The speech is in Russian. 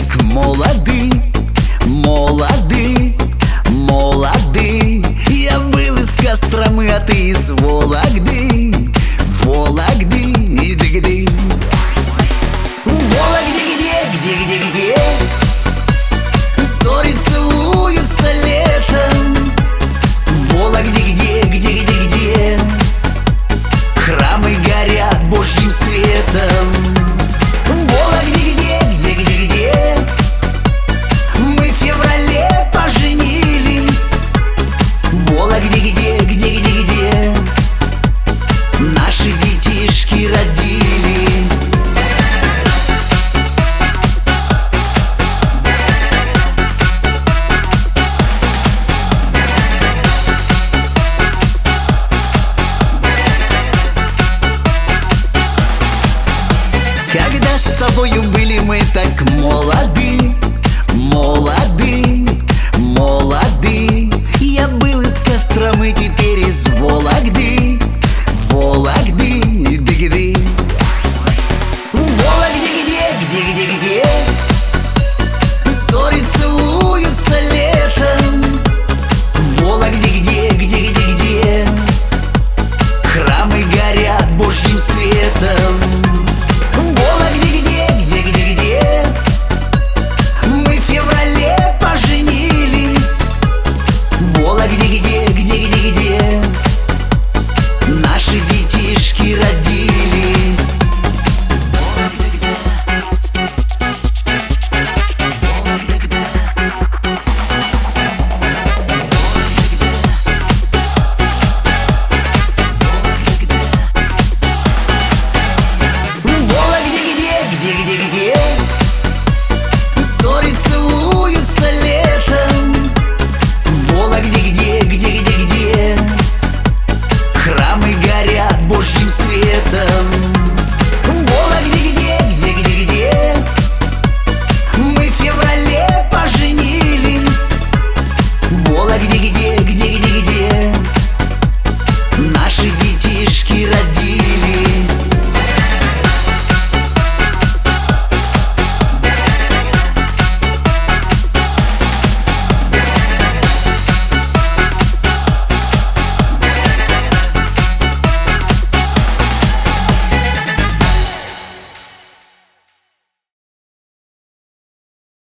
так молоды, молоды, молоды. Я был из Костромы, а ты из Вологды, Вологды и дыгды. Вологде где зори целуются летом. Вологде где храмы горят Божьим светом. Вологде где мы в феврале поженились. Вологде где наши детишки родились. Когда с тобою были мы так молоды, молоды, молоды. Я был из Костромы, теперь из Вологды, Вологды и дыгды. Вологде где зори целуются летом. Вологде где храмы горят Божьим светом. Вологде где мы в феврале поженились. Вологде где наши детишки родились. Где зори целуются летом. Вологде где храмы горят Божьим светом. Вологде где мы в феврале поженились. Вологде